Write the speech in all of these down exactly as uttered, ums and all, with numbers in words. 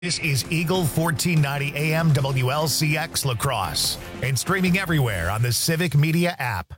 This is Eagle fourteen ninety A M W L C X La Crosse and streaming everywhere on the Civic Media app.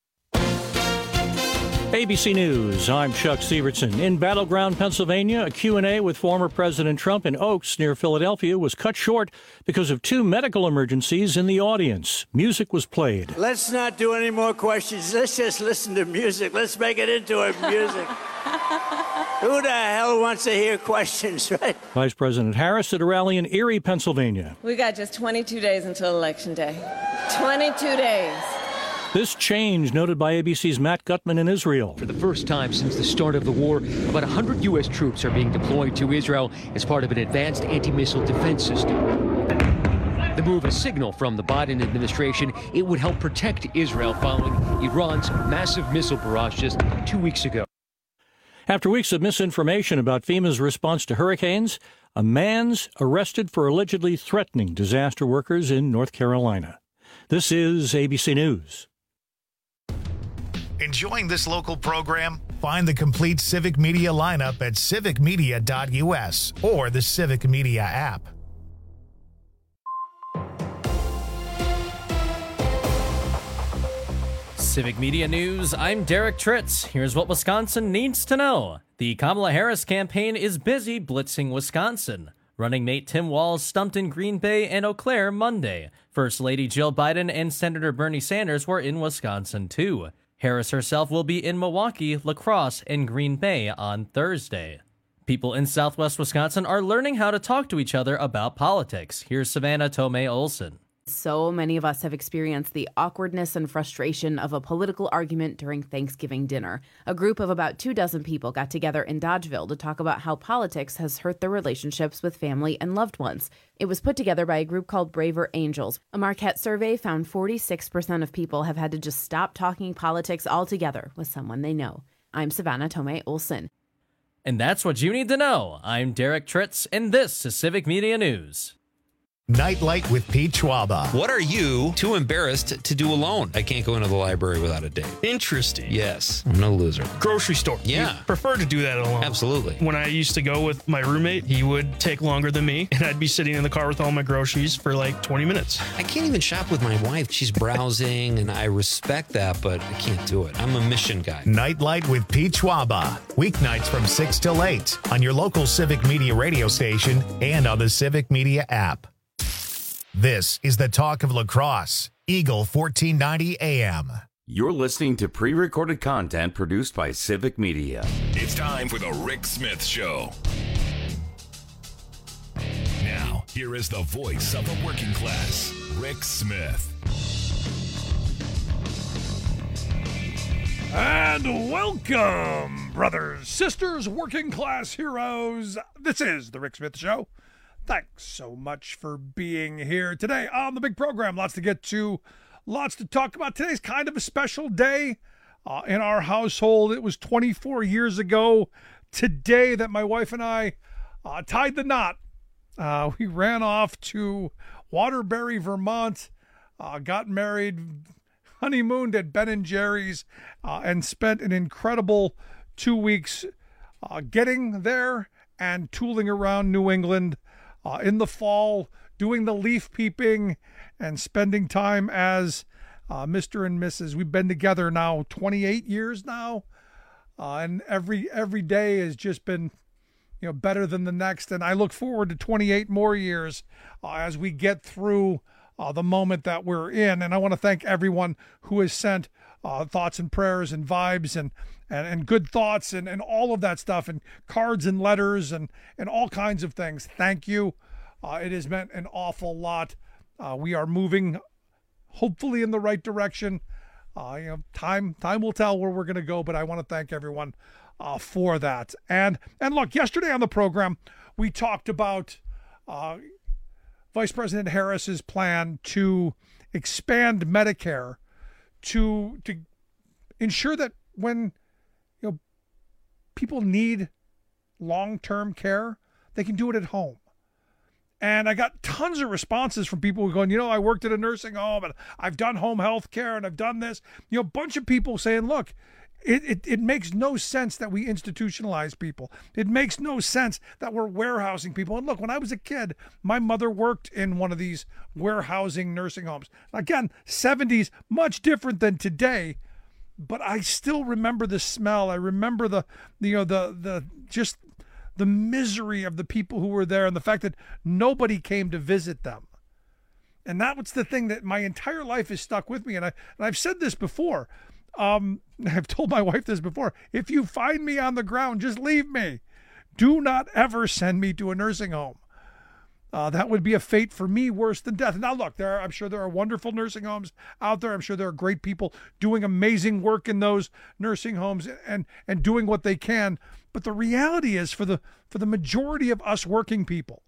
A B C News, I'm Chuck Sievertson. In Battleground, Pennsylvania, a Q and A with former President Trump in Oaks near Philadelphia was cut short because of two medical emergencies in the audience. Music was played. Let's not do any more questions. Let's just listen to music. Let's make it into a music. Who the hell wants to hear questions, right? Vice President Harris at a rally in Erie, Pennsylvania. We got just twenty-two days until Election Day. twenty-two days. This change noted by A B C's Matt Gutman in Israel. For the first time since the start of the war, about one hundred U S troops are being deployed to Israel as part of an advanced anti-missile defense system. The move, a signal from the Biden administration, it would help protect Israel following Iran's massive missile barrage just two weeks ago. After weeks of misinformation about FEMA's response to hurricanes, a man's arrested for allegedly threatening disaster workers in North Carolina. This is A B C News. Enjoying this local program? Find the complete Civic Media lineup at civic media dot U S or the Civic Media app. Civic Media News, I'm Derek Tritz. Here's what Wisconsin needs to know. The Kamala Harris campaign is busy blitzing Wisconsin. Running mate Tim Walz stumped in Green Bay and Eau Claire Monday. First Lady Jill Biden and Senator Bernie Sanders were in Wisconsin too. Harris herself will be in Milwaukee, La Crosse, and Green Bay on Thursday. People in southwest Wisconsin are learning how to talk to each other about politics. Here's Savannah Tomei Olson. So many of us have experienced the awkwardness and frustration of a political argument during Thanksgiving dinner. A group of about two dozen people got together in Dodgeville to talk about how politics has hurt their relationships with family and loved ones. It was put together by a group called Braver Angels. A Marquette survey found forty-six percent of people have had to just stop talking politics altogether with someone they know. I'm Savannah Tomei Olson. And that's what you need to know. I'm Derek Tritz, and this is Civic Media News. Nightlight with Pete Schwaba. What are you too embarrassed to do alone? I can't go into the library without a date. Interesting. Yes, I'm no loser. Grocery store. Yeah. You prefer to do that alone. Absolutely. When I used to go with my roommate, he would take longer than me, and I'd be sitting in the car with all my groceries for like twenty minutes. I can't even shop with my wife. She's browsing, and I respect that, but I can't do it. I'm a mission guy. Nightlight with Pete Schwaba. Weeknights from six till eight on your local Civic Media radio station and on the Civic Media app. This is the Talk of La Crosse, Eagle fourteen ninety A M. You're listening to pre-recorded content produced by Civic Media. It's time for the Rick Smith Show. Now, here is the voice of the working class, Rick Smith. And welcome, brothers, sisters, working class heroes. This is the Rick Smith Show. Thanks so much for being here today on the big program. Lots to get to, lots to talk about. Today's kind of a special day uh, in our household. It was twenty-four years ago today that my wife and I uh, tied the knot. Uh, we ran off to Waterbury, Vermont, uh, got married, honeymooned at Ben and Jerry's, uh, and spent an incredible two weeks uh, getting there and tooling around New England. Uh, in the fall, doing the leaf peeping and spending time as uh, Mister and Missus We've been together now twenty-eight years now, uh, and every every day has just been, you know, better than the next. And I look forward to twenty-eight more years uh, as we get through uh, the moment that we're in. And I want to thank everyone who has sent uh, thoughts and prayers and vibes and and, and good thoughts and, and all of that stuff, and cards and letters and, and all kinds of things. Thank you. Uh, it has meant an awful lot. Uh, we are moving hopefully in the right direction. Uh, you know, time time will tell where we're going to go, but I want to thank everyone uh, for that. And and look, yesterday on the program, we talked about uh, Vice President Harris's plan to expand Medicare to to ensure that when you know people need long-term care, they can do it at home. And I got tons of responses from people going, you know, I worked at a nursing home and I've done home health care and I've done this. You know, a bunch of people saying, look, It, it it makes no sense that we institutionalize people. It makes no sense that we're warehousing people. And look, when I was a kid, my mother worked in one of these warehousing nursing homes. Again, seventies, much different than today, but I still remember the smell. I remember the, you know, the the just the misery of the people who were there and the fact that nobody came to visit them. And that was the thing that my entire life has stuck with me. And I and I've said this before. Um, I've told my wife this before. If you find me on the ground, just leave me. Do not ever send me to a nursing home. Uh, that would be a fate for me worse than death. Now, look, there are, I'm sure there are wonderful nursing homes out there. I'm sure there are great people doing amazing work in those nursing homes and and doing what they can. But the reality is, for the for the majority of us working people,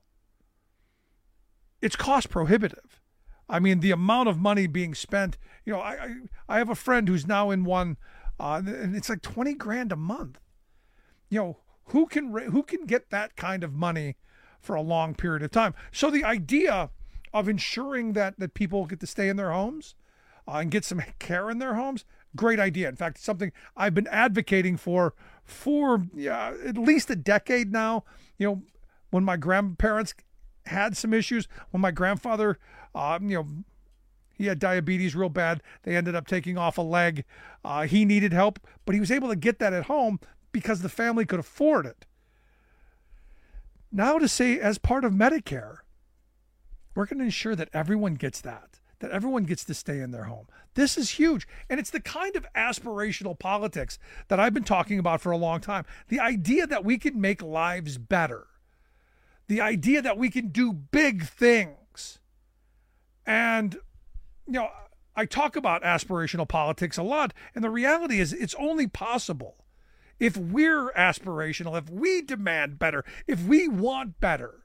it's cost prohibitive. I mean, the amount of money being spent, you know, I I, I have a friend who's now in one, uh, and it's like twenty grand a month. You know, who can who can get that kind of money for a long period of time? So the idea of ensuring that that people get to stay in their homes uh, and get some care in their homes, great idea. In fact, it's something I've been advocating for for yeah, at least a decade now. You know, when my grandparents had some issues, when my grandfather, uh, you know, he had diabetes real bad. They ended up taking off a leg. Uh, he needed help, but he was able to get that at home because the family could afford it. Now to say, as part of Medicare, we're going to ensure that everyone gets that, that everyone gets to stay in their home. This is huge. And it's the kind of aspirational politics that I've been talking about for a long time. The idea that we can make lives better. The idea that we can do big things. And, you know, I talk about aspirational politics a lot, and the reality is it's only possible if we're aspirational, if we demand better, if we want better,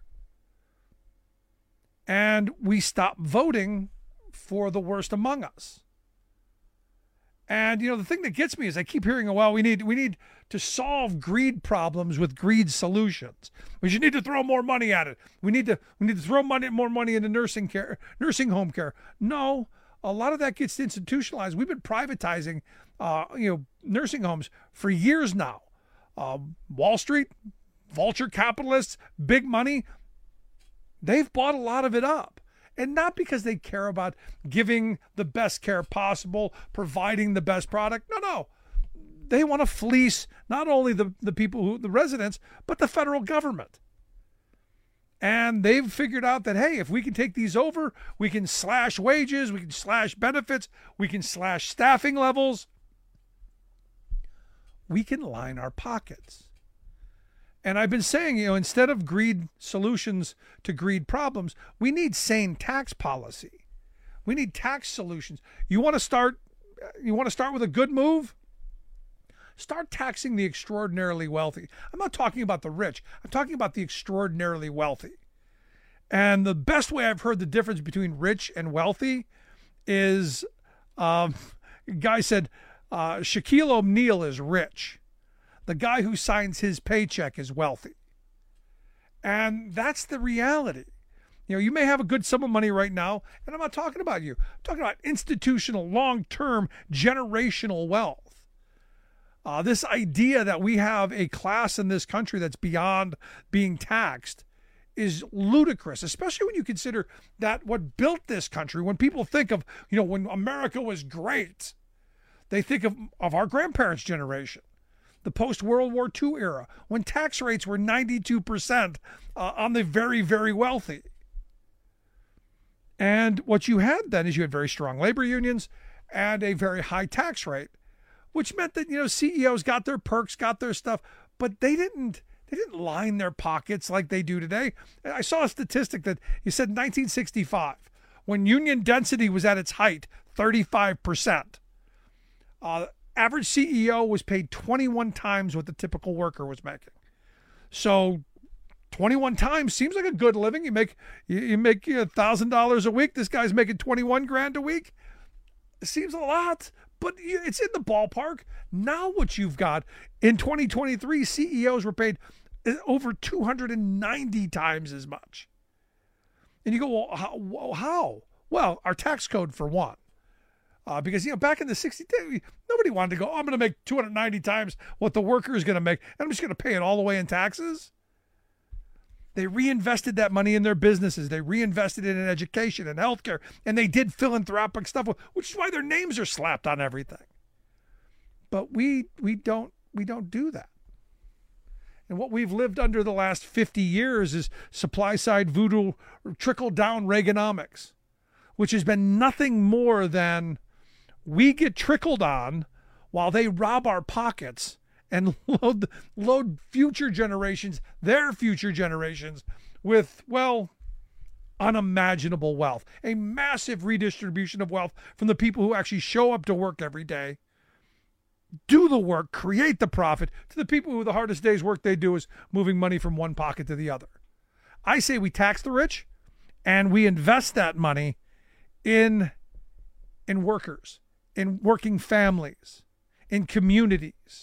and we stop voting for the worst among us. And, you know, the thing that gets me is I keep hearing, well, we need we need to solve greed problems with greed solutions. We should need to throw more money at it. We need to we need to throw money more money into nursing care, nursing home care. No, a lot of that gets institutionalized. We've been privatizing, uh, you know, nursing homes for years now. Uh, Wall Street, vulture capitalists, big money, they've bought a lot of it up. And not because they care about giving the best care possible, providing the best product. No, no. They want to fleece not only the, the people, who the residents, but the federal government. And they've figured out that, hey, if we can take these over, we can slash wages, we can slash benefits, we can slash staffing levels. We can line our pockets. And I've been saying, you know, instead of greed solutions to greed problems, we need sane tax policy. We need tax solutions. You want to start, you want to start with a good move? Start taxing the extraordinarily wealthy. I'm not talking about the rich. I'm talking about the extraordinarily wealthy. And the best way I've heard the difference between rich and wealthy is, um, a guy said, uh, Shaquille O'Neal is rich. The guy who signs his paycheck is wealthy. And that's the reality. You know, you may have a good sum of money right now, and I'm not talking about you. I'm talking about institutional, long-term, generational wealth. Uh, this idea that we have a class in this country that's beyond being taxed is ludicrous, especially when you consider that what built this country, when people think of, you know, when America was great, they think of, of our grandparents' generation. The post-World War Two era, when tax rates were ninety-two percent uh, on the very, very wealthy. And what you had then is you had very strong labor unions and a very high tax rate, which meant that, you know, C E Os got their perks, got their stuff, but they didn't they didn't line their pockets like they do today. I saw a statistic that you said nineteen sixty-five, when union density was at its height, thirty-five percent. Uh, average C E O was paid twenty-one times what the typical worker was making. So twenty-one times seems like a good living. You make you, you make one thousand dollars a week. This guy's making twenty-one grand a week. It seems a lot, but it's in the ballpark. Now what you've got in twenty twenty-three, C E Os were paid over two hundred ninety times as much. And you go, well, how? How? Well, our tax code for one. Uh, because, you know, back in the sixties, nobody wanted to go, oh, I'm going to make two hundred ninety times what the worker is going to make, and I'm just going to pay it all the way in taxes. They reinvested that money in their businesses. They reinvested it in education and healthcare, and they did philanthropic stuff, which is why their names are slapped on everything. But we we don't we don't do that. And what we've lived under the last fifty years is supply side voodoo, trickle down Reaganomics, which has been nothing more than we get trickled on while they rob our pockets and load load future generations, their future generations, with, well, unimaginable wealth. A massive redistribution of wealth from the people who actually show up to work every day, do the work, create the profit, to the people who the hardest day's work they do is moving money from one pocket to the other. I say we tax the rich and we invest that money in, in workers, in working families, in communities.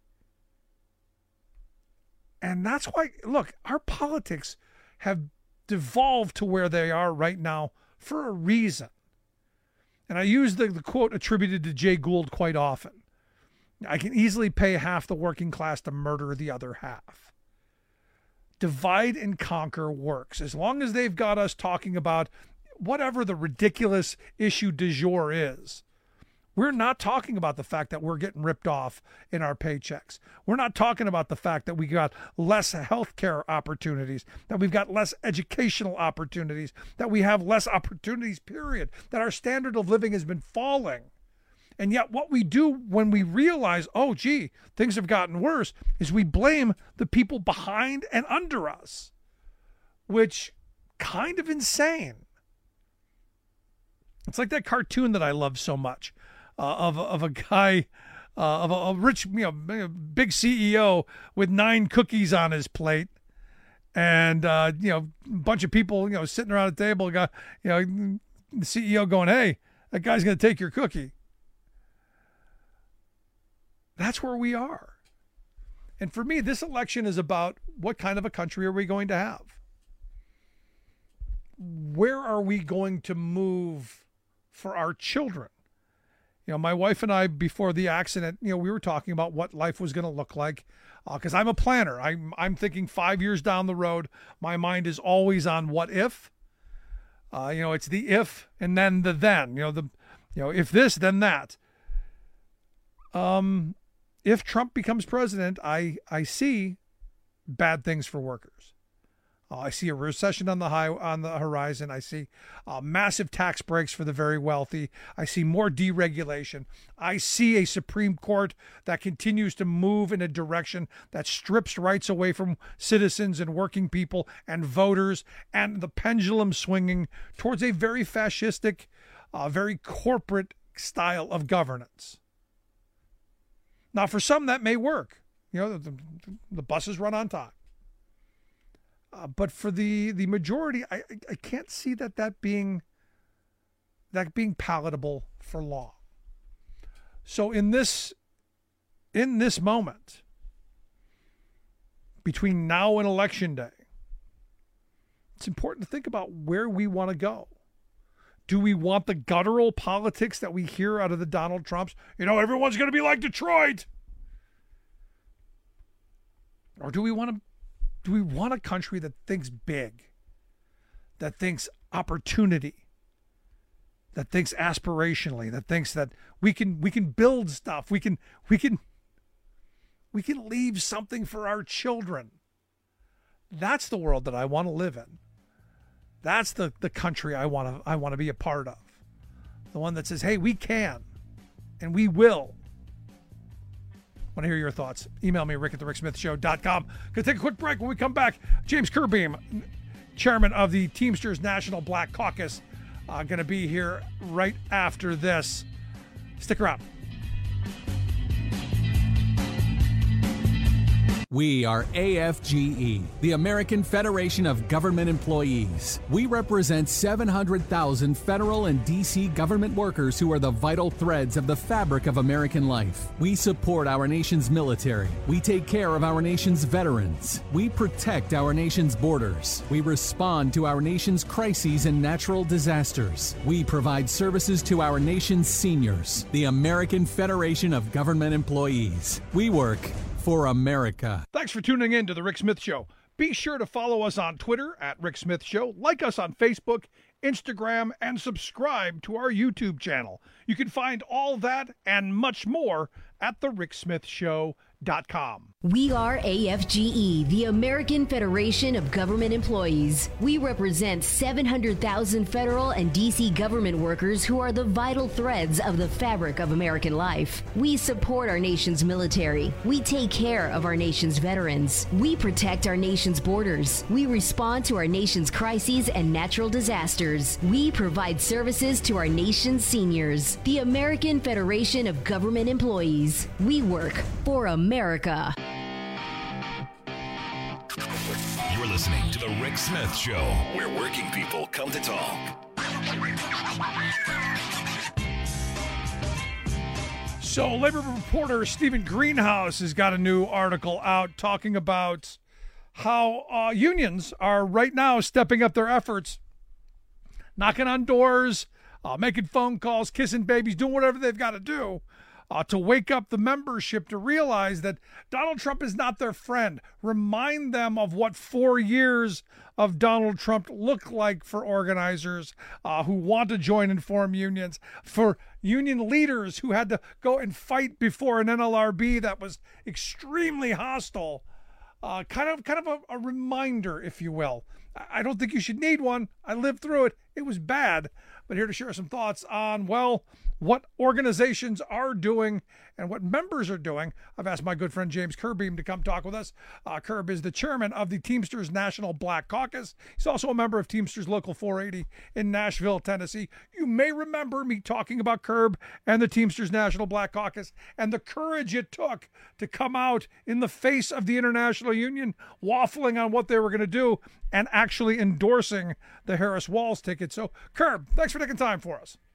And that's why, look, our politics have devolved to where they are right now for a reason. And I use the, the quote attributed to Jay Gould quite often. I can easily pay half the working class to murder the other half. Divide and conquer works. As long as they've got us talking about whatever the ridiculous issue du jour is, we're not talking about the fact that we're getting ripped off in our paychecks. We're not talking about the fact that we got less healthcare opportunities, that we've got less educational opportunities, that we have less opportunities, period, that our standard of living has been falling. And yet what we do when we realize, oh, gee, things have gotten worse, is we blame the people behind and under us, which kind of insane. It's like that cartoon that I love so much. Uh, of of a guy, uh, of a, a rich, you know, big C E O with nine cookies on his plate, and uh, you know, a bunch of people, you know, sitting around a table. Got, you know, the C E O going, "Hey, that guy's going to take your cookie." That's where we are. And for me, this election is about what kind of a country are we going to have? Where are we going to move for our children? You know, my wife and I, before the accident, you know, we were talking about what life was going to look like, because uh, I'm a planner. I'm I'm thinking five years down the road. My mind is always on what if. Uh, you know, it's the if and then the then. You know, the you know if this then that. Um, if Trump becomes president, I I see bad things for workers. Uh, I see a recession on the high on the horizon. I see uh, massive tax breaks for the very wealthy. I see more deregulation. I see a Supreme Court that continues to move in a direction that strips rights away from citizens and working people and voters, and the pendulum swinging towards a very fascistic, uh, very corporate style of governance. Now, for some, that may work. You know, the, the, the buses run on time. Uh, but for the, the majority, I, I can't see that that being that being palatable for long. So in this in this moment, between now and Election Day, it's important to think about where we want to go. Do we want the guttural politics that we hear out of the Donald Trumps? You know, everyone's going to be like Detroit. Or do we want to Do we want a country that thinks big, that thinks opportunity, that thinks aspirationally, that thinks that we can we can build stuff, we can we can we can leave something for our children? That's the world that I want to live in. That's the, the country I want to I want to be a part of. The one that says, "Hey, we can, and we will." I want to hear your thoughts. Email me, rick at the rick smith show dot com. Going to take a quick break. When we come back, James Curbeam, chairman of the Teamsters National Black Caucus, uh, going to be here right after this. Stick around. We are A F G E, the American Federation of Government Employees. We represent seven hundred thousand federal and D C government workers who are the vital threads of the fabric of American life. We support our nation's military. We take care of our nation's veterans. We protect our nation's borders. We respond to our nation's crises and natural disasters. We provide services to our nation's seniors. The American Federation of Government Employees. We work for America. Thanks for tuning in to The Rick Smith Show. Be sure to follow us on Twitter at Rick Smith Show, like us on Facebook, Instagram, and subscribe to our YouTube channel. You can find all that and much more at the rick smith show dot com. We are A F G E, the American Federation of Government Employees. We represent seven hundred thousand federal and D C government workers who are the vital threads of the fabric of American life. We support our nation's military. We take care of our nation's veterans. We protect our nation's borders. We respond to our nation's crises and natural disasters. We provide services to our nation's seniors. The American Federation of Government Employees. We work for America. You're listening to The Rick Smith Show, where working people come to talk. So, Labor reporter Stephen Greenhouse has got a new article out talking about how uh, unions are right now stepping up their efforts, knocking on doors, uh, making phone calls, kissing babies, doing whatever they've got to do Uh, to wake up the membership to realize that Donald Trump is not their friend. Remind them of what four years of Donald Trump looked like for organizers uh, who want to join and form unions, for union leaders who had to go and fight before an N L R B that was extremely hostile. Uh, kind of, kind of a, a reminder, if you will. I don't think you should need one. I lived through it. It was bad. But here to share some thoughts on, well, what organizations are doing and what members are doing. I've asked my good friend James Curbeam to come talk with us. Uh, Curb is the chairman of the Teamsters National Black Caucus. He's also a member of Teamsters Local four eighty in Nashville, Tennessee. You may remember me talking about Curb and the Teamsters National Black Caucus and the courage it took to come out in the face of the International Union, waffling on what they were going to do and actually endorsing the Harris-Walz ticket. So, Curb, thanks for taking time for us.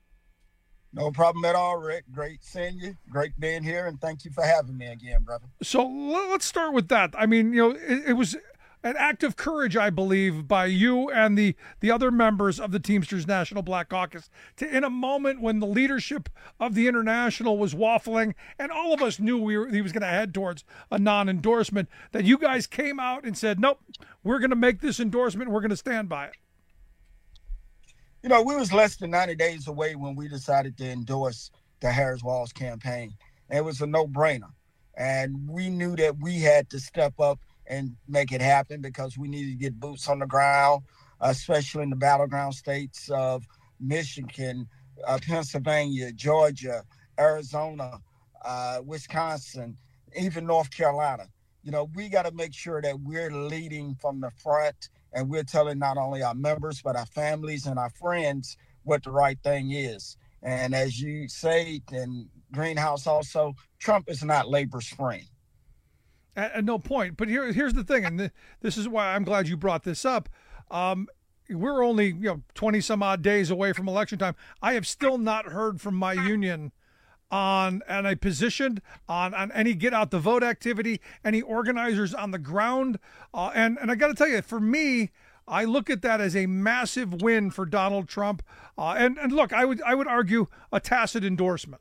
No problem at all, Rick. Great seeing you. Great being here, and thank you for having me again, brother. So let's start with that. I mean, you know, it, it was an act of courage, I believe, by you and the, the other members of the Teamsters National Black Caucus to, in a moment when the leadership of the International was waffling, and all of us knew we were, he was going to head towards a non-endorsement, that you guys came out and said, nope, we're going to make this endorsement, we're going to stand by it. You know, we was less than ninety days away when we decided to endorse the Harris-Walz campaign. It was a no-brainer. And we knew that we had to step up and make it happen because we needed to get boots on the ground, especially in the battleground states of Michigan, uh, Pennsylvania, Georgia, Arizona, uh, Wisconsin, even North Carolina. You know, we got to make sure that we're leading from the front, and we're telling not only our members, but our families and our friends what the right thing is. And as you say, and Greenhouse also, Trump is not labor's friend. At, at no point. But here, here's the thing, and th- this is why I'm glad you brought this up. Um, we're only, you know, twenty some odd days away from election time. I have still not heard from my union on, on a position, on, on any get out the vote activity, any organizers on the ground. Uh, and, and I got to tell you, for me, I look at that as a massive win for Donald Trump. Uh, and, and look, I would, I would argue a tacit endorsement.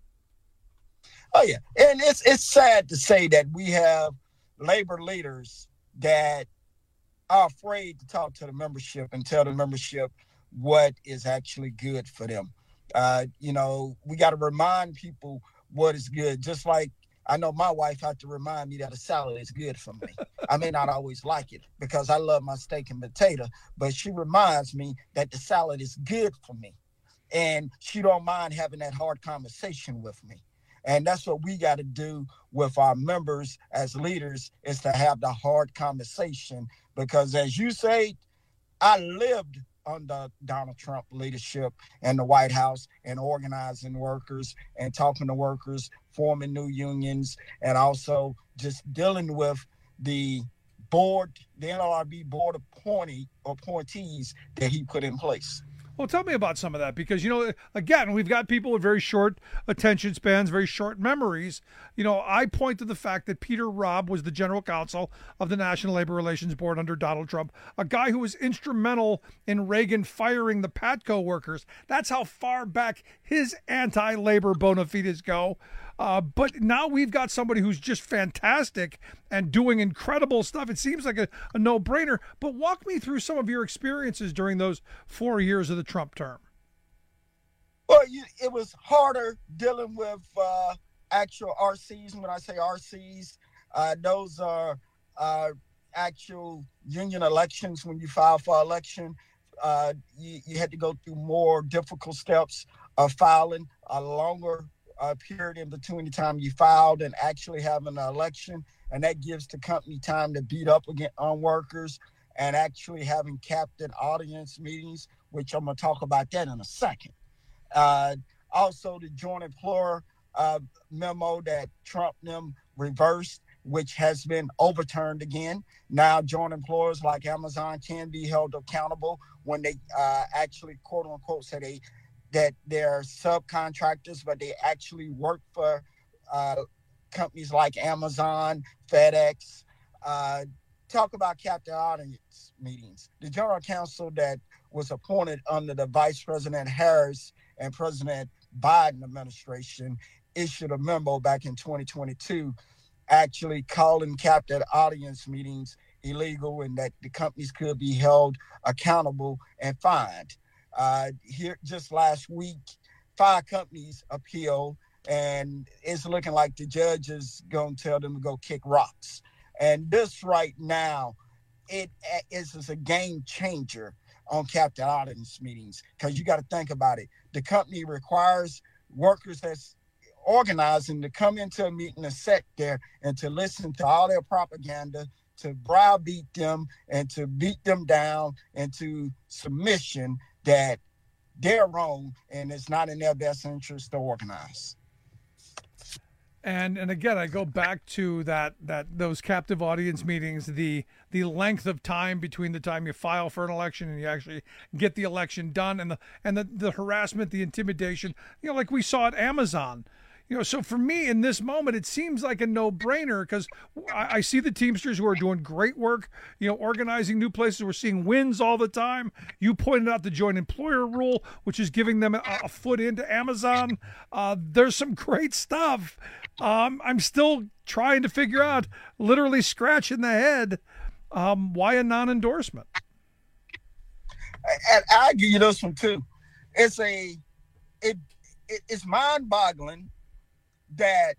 Oh, yeah. And it's, it's sad to say that we have labor leaders that are afraid to talk to the membership and tell the membership what is actually good for them. Uh, you know, we got to remind people what is good. Just like I know my wife had to remind me that a salad is good for me. I may not always like it because I love my steak and potato, but she reminds me that the salad is good for me. And she don't mind having that hard conversation with me. And that's what we got to do with our members as leaders, is to have the hard conversation. Because as you say, I lived under Donald Trump leadership in the White House and organizing workers and talking to workers, forming new unions, and also just dealing with the board, the N L R B board appointee, appointees that he put in place. Well, tell me about some of that, because, you know, again, we've got people with very short attention spans, very short memories. You know, I point to the fact that Peter Robb was the general counsel of the National Labor Relations Board under Donald Trump, a guy who was instrumental in Reagan firing the Patco workers. That's how far back his anti-labor bona fides go. Uh, but now we've got somebody who's just fantastic and doing incredible stuff. It seems like a, a no-brainer. But walk me through some of your experiences during those four years of the Trump term. Well, you, it was harder dealing with uh, actual R Cs. When I say R Cs, uh, those are uh, actual union elections. When you file for election, uh, you, you had to go through more difficult steps of filing, a longer Uh, period in between the time you filed and actually having an election, and that gives the company time to beat up again on workers and actually having captain audience meetings, which I'm going to talk about that in a second. Uh, also, the joint employer uh, memo that Trump them reversed, which has been overturned again. Now, joint employers like Amazon can be held accountable when they uh, actually, quote unquote, say they that they're subcontractors, but they actually work for uh, companies like Amazon, FedEx. Uh, talk about captain audience meetings. The general counsel that was appointed under the Vice President Harris and President Biden administration issued a memo back in twenty twenty-two actually calling captain audience meetings illegal and that the companies could be held accountable and fined. Uh, here just last week, five companies appealed, and it's looking like the judge is going to tell them to go kick rocks. And this right now, it is, is a game changer on captain audience meetings, because you got to think about it. The company requires workers that's organizing to come into a meeting and sit there and to listen to all their propaganda, to browbeat them and to beat them down into submission that they're wrong and it's not in their best interest to organize. And and again, I go back to that that those captive audience meetings, the the length of time between the time you file for an election and you actually get the election done, and the and the, the harassment, the intimidation, you know, like we saw at Amazon. You know, so for me in this moment, it seems like a no-brainer, because I, I see the Teamsters who are doing great work, you know, organizing new places. We're seeing wins all the time. You pointed out the joint employer rule, which is giving them a, a foot into Amazon. Uh, there's some great stuff. Um, I'm still trying to figure out, literally scratching the head, um, why a non-endorsement? And I'll give you this one too. It's a, it, it it's mind-boggling that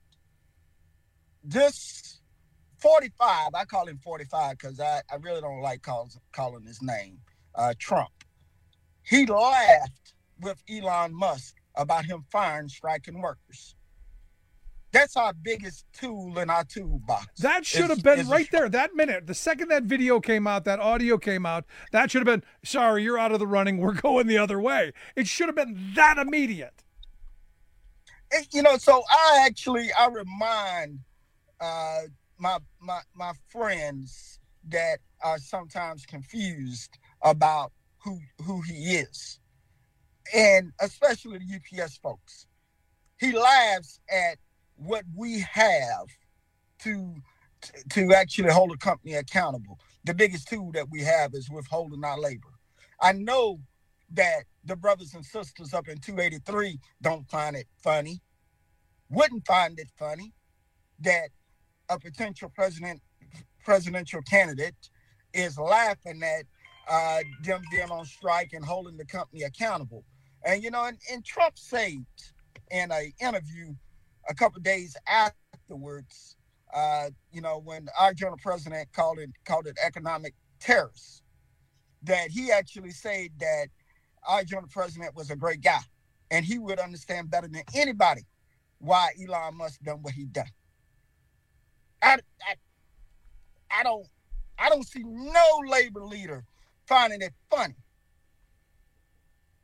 this forty-five, I call him forty-five because I, I really don't like call, calling his name, uh, Trump. He laughed with Elon Musk about him firing striking workers. That's our biggest tool in our toolbox. That should have been right there, that minute. The second that video came out, that audio came out, that should have been, sorry, you're out of the running, we're going the other way. It should have been that immediate. You know, so I actually, I remind uh, my, my my friends that are sometimes confused about who who he is, and especially the U P S folks. He laughs at what we have to to actually hold a company accountable. The biggest tool that we have is withholding our labor. I know that the brothers and sisters up in two eighty-three don't find it funny, wouldn't find it funny that a potential president, presidential candidate is laughing at uh, them being on strike and holding the company accountable. And, you know, and, and Trump said in an interview a couple of days afterwards, uh, you know, when our general president called it, called it economic terrorists, that he actually said that our general president was a great guy and he would understand better than anybody why Elon Musk done what he done. I, I, I don't, I don't see no labor leader finding it funny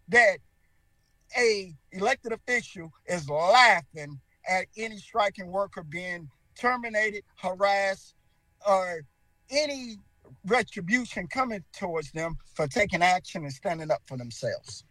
that a elected official is laughing at any striking worker being terminated, harassed, or any retribution coming towards them for taking action and standing up for themselves.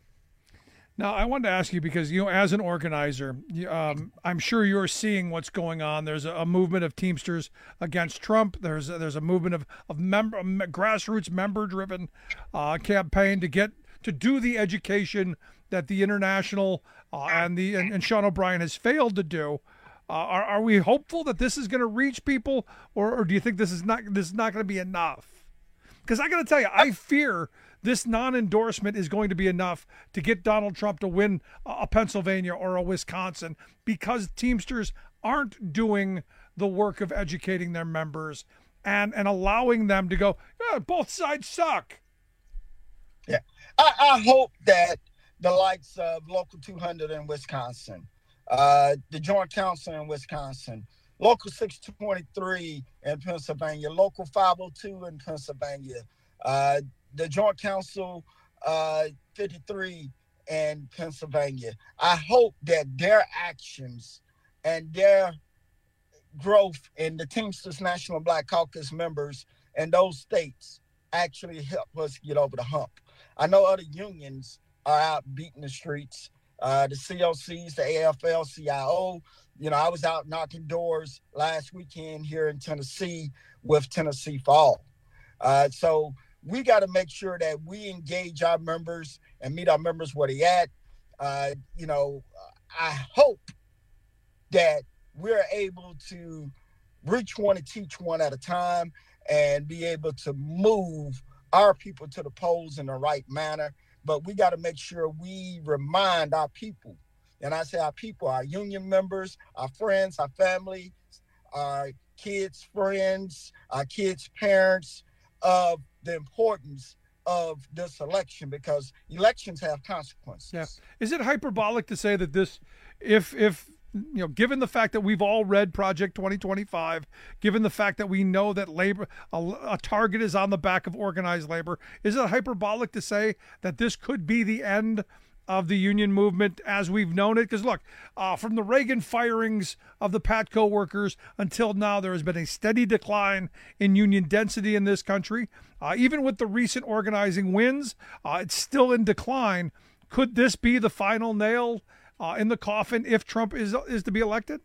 Now, I wanted to ask you because, you know, as an organizer, um, I'm sure you're seeing what's going on. There's a, a movement of Teamsters against Trump. There's a, there's a movement of of member, grassroots member-driven uh, campaign to get to do the education that the international uh, and the and, and Sean O'Brien has failed to do. Uh, are are we hopeful that this is going to reach people, or, or do you think this is not this is not going to be enough? Because I got to tell you, I fear this non-endorsement is going to be enough to get Donald Trump to win a Pennsylvania or a Wisconsin, because Teamsters aren't doing the work of educating their members and, and allowing them to go, yeah, both sides suck. Yeah, I, I hope that the likes of Local two hundred in Wisconsin, uh, the Joint Council in Wisconsin, Local six twenty-three in Pennsylvania, Local five oh two in Pennsylvania, uh, the Joint Council uh, fifty-three in Pennsylvania. I hope that their actions and their growth in the Teamsters National Black Caucus members in those states actually help us get over the hump. I know other unions are out beating the streets, uh, the C O Cs, the A F L C I O. You know, I was out knocking doors last weekend here in Tennessee with Tennessee for All. Uh, so we got to make sure that we engage our members and meet our members where they at. Uh, you know, I hope that we're able to reach one and teach one at a time and be able to move our people to the polls in the right manner. But we got to make sure we remind our people, and I say our people, our union members, our friends, our family, our kids' friends, our kids' parents, of the importance of this election, because elections have consequences. Yeah. Is it hyperbolic to say that this, if, if, you know, given the fact that we've all read Project twenty twenty-five, given the fact that we know that labor, a, a target is on the back of organized labor, is it hyperbolic to say that this could be the end of the union movement as we've known it? Because look, uh, from the Reagan firings of the PATCO workers until now, there has been a steady decline in union density in this country. Uh, even with the recent organizing wins, uh, it's still in decline. Could this be the final nail uh, in the coffin if Trump is is to be elected?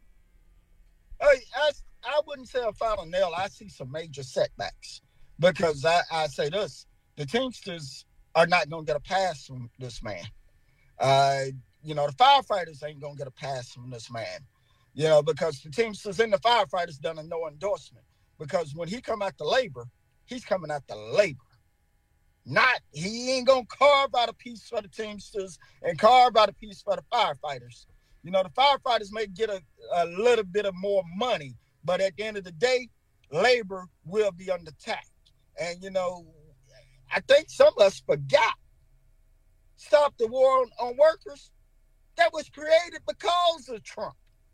I, I, I wouldn't say a final nail. I see some major setbacks, because I, I say this, the Teamsters are not going to get a pass from this man. Uh, you know, the firefighters ain't going to get a pass from this man, you know, because the Teamsters and the firefighters done a no endorsement. Because when he come after labor, he's coming after labor. Not, he ain't going to carve out a piece for the Teamsters and carve out a piece for the firefighters. You know, the firefighters may get a, a little bit of more money, but at the end of the day, labor will be under attack. And, you know, I think some of us forgot. Stop the war on, on workers. That was created because of Trump.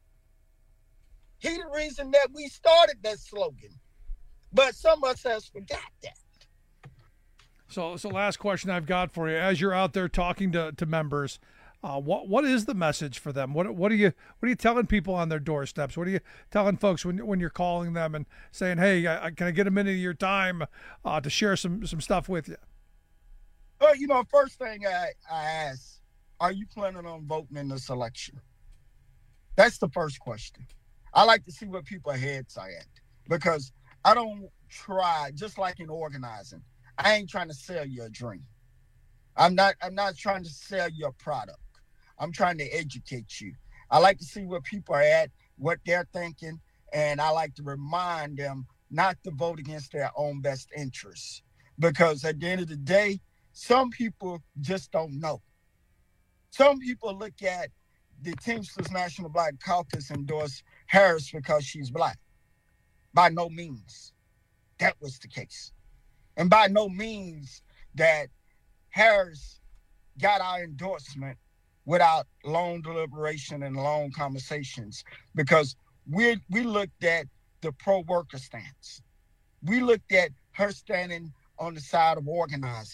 He the reason that we started that slogan. But some of us has forgot that. So, so last question I've got for you: as you're out there talking to, to members, uh, what what is the message for them? What what are you what are you telling people on their doorsteps? What are you telling folks when when you're calling them and saying, "Hey, I, can I get a minute of your time uh, to share some some stuff with you?" Well, you know, first thing I, I ask, are you planning on voting in this election? That's the first question. I like to see what people's heads are at, because I don't try, just like in organizing, I ain't trying to sell you a dream. I'm not, I'm not trying to sell you a product. I'm trying to educate you. I like to see where people are at, what they're thinking, and I like to remind them not to vote against their own best interests. Because at the end of the day, some people just don't know. Some people look at the Teamsters National Black Caucus endorse Harris because she's black. By no means that was the case. And by no means that Harris got our endorsement without long deliberation and long conversations, because we we looked at the pro-worker stance. We looked at her standing on the side of organizing.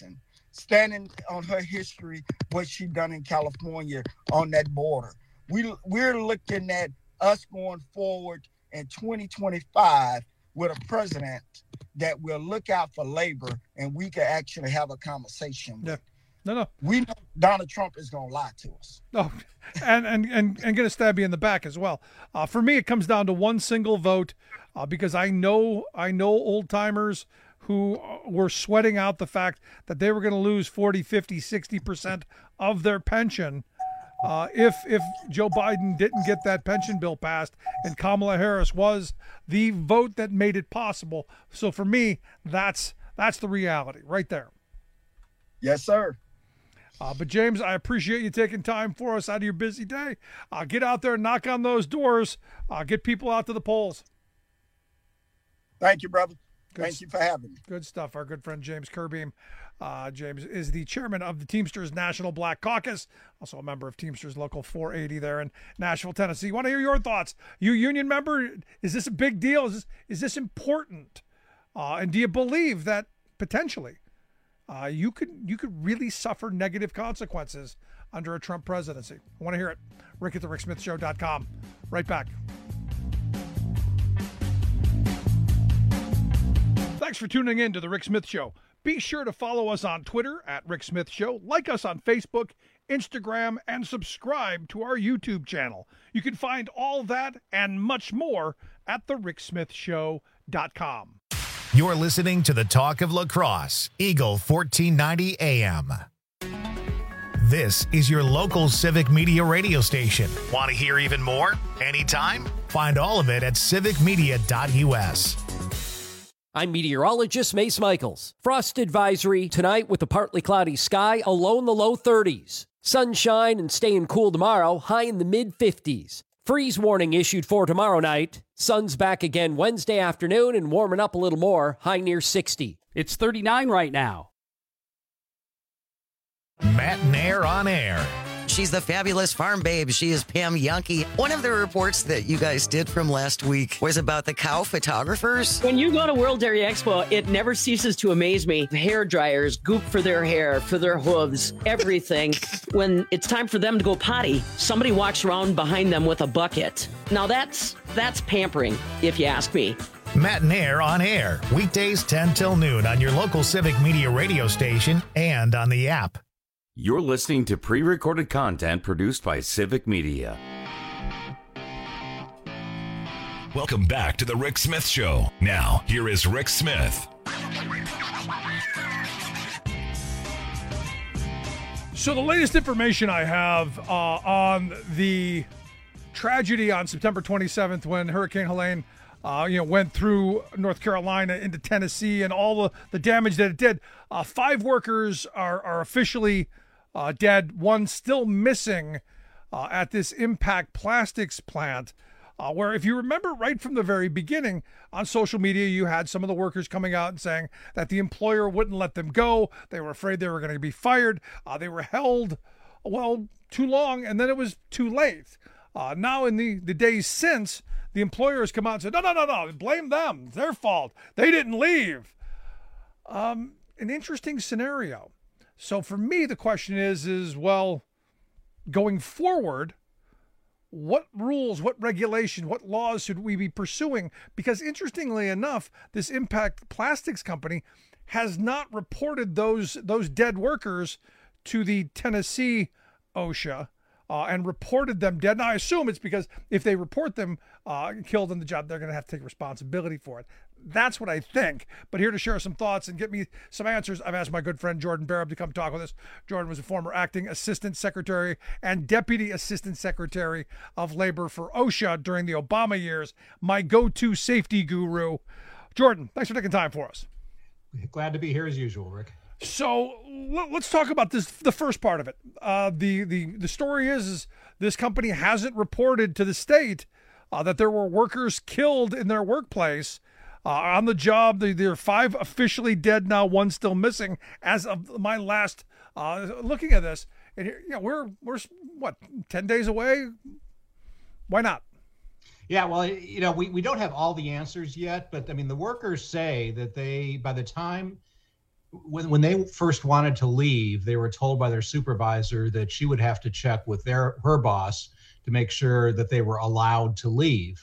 standing on her history, what she done in California on that border. We, we're looking at us going forward in twenty twenty-five with a president that will look out for labor and we can actually have a conversation with. Yeah. No, no. We know Donald Trump is going to lie to us. Oh, and and and, and going to stab you in the back as well. Uh, for me, it comes down to one single vote uh, because I know I know old timers who were sweating out the fact that they were going to lose forty, fifty, sixty percent of their pension uh, if if Joe Biden didn't get that pension bill passed, and Kamala Harris was the vote that made it possible. So for me, that's that's the reality right there. Yes, sir. Uh, but, James, I appreciate you taking time for us out of your busy day. Uh, get out there and knock on those doors. Uh, get people out to the polls. Thank you, brother. Good Thank you for having me. Good stuff. Our good friend James Kerbeam. Uh, James is the chairman of the Teamsters National Black Caucus, also a member of Teamsters Local four eighty there in Nashville, Tennessee. Want to hear your thoughts? You union member, is this a big deal? Is this, is this important? Uh, and do you believe that potentially Uh, you could you could really suffer negative consequences under a Trump presidency? I want to hear it. Rick at the Rick Smith Show dot com. Right back. Thanks for tuning in to the Rick Smith Show. Be sure to follow us on Twitter at Rick Smith Show, like us on Facebook, Instagram, and subscribe to our YouTube channel. You can find all that and much more at the Rick Smith Show dot com. You're listening to the Talk of La Crosse, Eagle fourteen ninety A M. This is your local civic media radio station. Want to hear even more? Anytime? Find all of it at civic media dot U S. I'm meteorologist Mace Michaels. Frost advisory tonight with a partly cloudy sky, a low in the low thirties. Sunshine and staying cool tomorrow, high in the mid fifties. Freeze warning issued for tomorrow night. Sun's back again Wednesday afternoon and warming up a little more, high near sixty. It's thirty-nine right now. Matt Nair on air. She's the fabulous farm babe. She is Pam Yankee. One of the reports that you guys did from last week was about the cow photographers. When you go to World Dairy Expo, it never ceases to amaze me. Hair dryers, goop for their hair, for their hooves, everything. When it's time for them to go potty, somebody walks around behind them with a bucket. Now that's that's pampering, if you ask me. Matt Nair on air, weekdays ten till noon on your local civic media radio station and on the app. You're listening to pre-recorded content produced by Civic Media. Welcome back to the Rick Smith Show. Now, here is Rick Smith. So the latest information I have uh, on the tragedy on September twenty-seventh when Hurricane Helene uh, you know, went through North Carolina into Tennessee and all the, the damage that it did. Uh, five workers are, are officially uh, dead. One still missing uh, at this Impact Plastics plant, uh, where if you remember right from the very beginning on social media, you had some of the workers coming out and saying that the employer wouldn't let them go. They were afraid they were going to be fired. Uh, they were held, well, too long, and then it was too late. Uh, now in the, the days since, the employer has come out and said, no, no, no, no, blame them. It's their fault. They didn't leave. Um, an interesting scenario. So for me, the question is, is, well, going forward, what rules, what regulation, what laws should we be pursuing? Because interestingly enough, this Impact Plastics company has not reported those, those dead workers to the Tennessee OSHA. Uh, and reported them dead. Now, I assume it's because if they report them uh, killed on the job, they're going to have to take responsibility for it. That's what I think. But here to share some thoughts and get me some answers, I've asked my good friend Jordan Barab to come talk with us. Jordan was a former acting assistant secretary and deputy assistant secretary of labor for OSHA during the Obama years, my go-to safety guru. Jordan, thanks for taking time for us. Glad to be here as usual, Rick. So let's talk about this. The first part of it. Uh, the the the story is, is this company hasn't reported to the state uh, that there were workers killed in their workplace uh, on the job. There are five officially dead now, one still missing as of my last uh, looking at this. And here, you know, we're we're what ten days away. Why not? Yeah, well, you know, we we don't have all the answers yet, but I mean, the workers say that they by the time when when they first wanted to leave, they were told by their supervisor that she would have to check with their her boss to make sure that they were allowed to leave.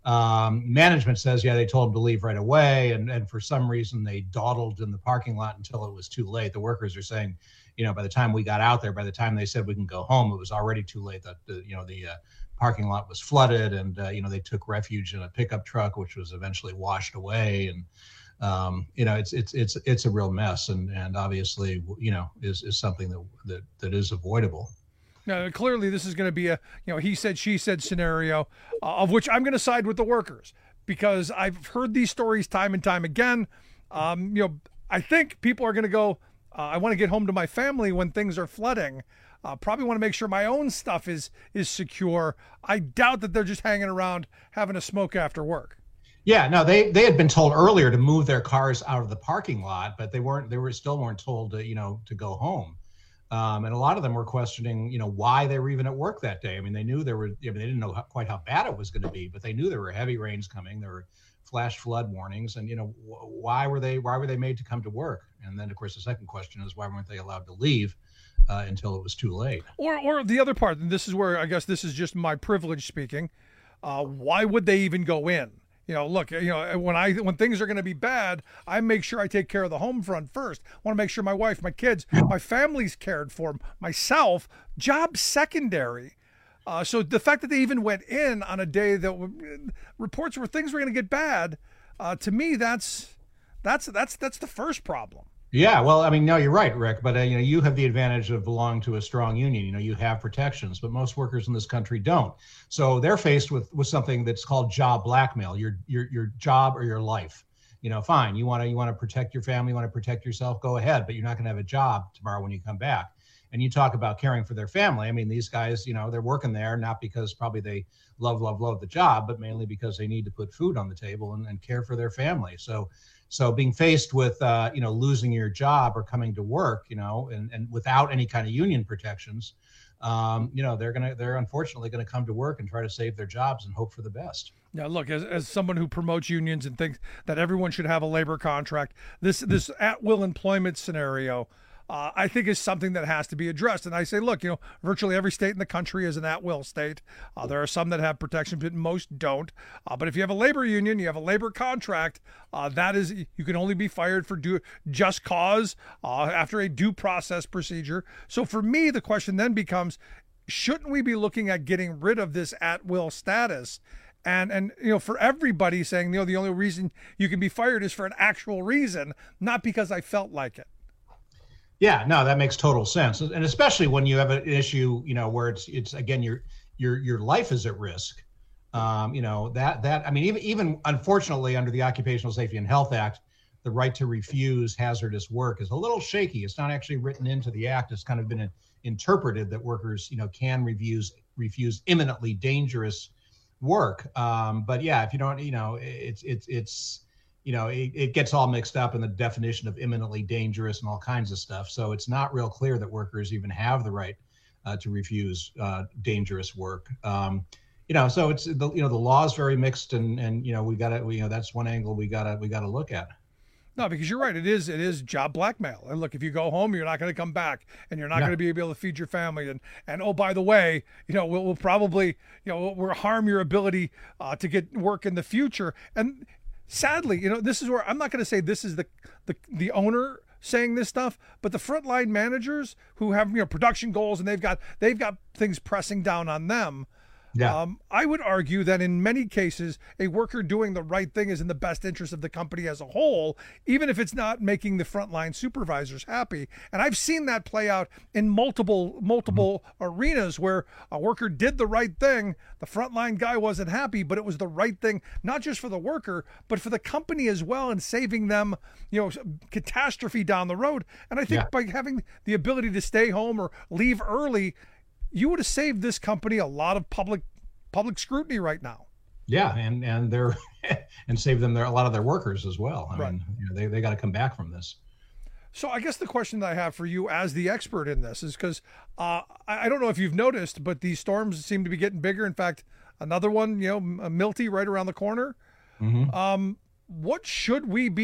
Um, management says, yeah, they told them to leave right away, and and for some reason they dawdled in the parking lot until it was too late. The workers are saying, you know, by the time we got out there, by the time they said we can go home, it was already too late. That the, you know, the uh, parking lot was flooded, and uh, you know, they took refuge in a pickup truck, which was eventually washed away. And um, you know, it's it's it's it's a real mess, and and obviously, you know, is is something that that that is avoidable. Now, clearly, this is going to be a, you know, he said, she said scenario, uh, of which I'm going to side with the workers, because I've heard these stories time and time again. Um, you know, I think people are going to go, uh, I want to get home to my family when things are flooding. Uh, probably want to make sure my own stuff is is secure. I doubt that they're just hanging around having a smoke after work. Yeah, no, they they had been told earlier to move their cars out of the parking lot, but they weren't. They were still weren't told to, you know, to go home. Um, and a lot of them were questioning, you know, why they were even at work that day. I mean, they knew there were, I mean, they didn't know how, quite how bad it was going to be, but they knew there were heavy rains coming. There were flash flood warnings, and you know, wh- why were they, why were they made to come to work? And then, of course, the second question is, why weren't they allowed to leave uh, until it was too late? Or, or the other part, and this is where I guess this is just my privilege speaking. Uh, why would they even go in? You know, look, you know, when I when things are going to be bad, I make sure I take care of the home front first. I want to make sure my wife, my kids, my family's cared for, myself, job secondary. Uh, so the fact that they even went in on a day that w- reports where things were going to get bad, uh, to me, that's that's that's that's the first problem. Yeah, well, I mean, no, you're right, Rick. But uh, you know, you have the advantage of belonging to a strong union. You know, you have protections, but most workers in this country don't. So they're faced with with something that's called job blackmail. Your your your job or your life. You know, fine. You want to you want to protect your family, you want to protect yourself. Go ahead, but you're not going to have a job tomorrow when you come back. And you talk about caring for their family. I mean, these guys, you know, they're working there not because probably they love love love the job, but mainly because they need to put food on the table and, and care for their family. So. So being faced with, uh, you know, losing your job or coming to work, you know, and, and without any kind of union protections, um, you know, they're going to they're unfortunately going to come to work and try to save their jobs and hope for the best. Now, look, as, as someone who promotes unions and thinks that everyone should have a labor contract, this this at-will employment scenario, uh, I think is something that has to be addressed. And I say, look, you know, virtually every state in the country is an at-will state. Uh, there are some that have protection, but most don't. Uh, but if you have a labor union, you have a labor contract, uh, that is, you can only be fired for due, just cause uh, after a due process procedure. So for me, the question then becomes, shouldn't we be looking at getting rid of this at-will status? And, and you know, for everybody saying, you know, the only reason you can be fired is for an actual reason, not because I felt like it. Yeah, no, that makes total sense. And especially when you have an issue, you know, where it's, it's again, your, your, your life is at risk. Um, you know, that, that, I mean, even, even unfortunately under the Occupational Safety and Health Act, the right to refuse hazardous work is a little shaky. It's not actually written into the act. It's kind of been interpreted that workers, you know, can refuse, refuse imminently dangerous work. Um, but yeah, if you don't, you know, it's, it's, it's, you know, it, it gets all mixed up in the definition of imminently dangerous and all kinds of stuff. So it's not real clear that workers even have the right uh, to refuse uh, dangerous work. Um, you know, so it's, the, you know, the law is very mixed, and, and, you know, we got to, you know, that's one angle we got to, we got to look at. No, because you're right. It is it is job blackmail. And look, if you go home, you're not going to come back, and you're not No. going to be able to feed your family. And and oh, by the way, you know, we'll, we'll probably, you know, we'll harm your ability uh, to get work in the future. And sadly, you know, this is where I'm not going to say this is the the the owner saying this stuff, but the frontline managers who have, you know, production goals, and they've got they've got things pressing down on them. Yeah. Um, I would argue that in many cases, a worker doing the right thing is in the best interest of the company as a whole, even if it's not making the frontline supervisors happy. And I've seen that play out in multiple, multiple mm-hmm. arenas where a worker did the right thing. The frontline guy wasn't happy, but it was the right thing, not just for the worker, but for the company as well, and saving them, you know, catastrophe down the road. And I think Yeah. by having the ability to stay home or leave early, you would have saved this company a lot of public public scrutiny right now. Yeah, and and they're and save them their, a lot of their workers as well. I Right. mean, you know, they they got to come back from this. So I guess the question that I have for you as the expert in this is because uh, I I don't know if you've noticed, but these storms seem to be getting bigger. In fact, another one, you know, a Milty right around the corner. Mm-hmm. Um, what should we be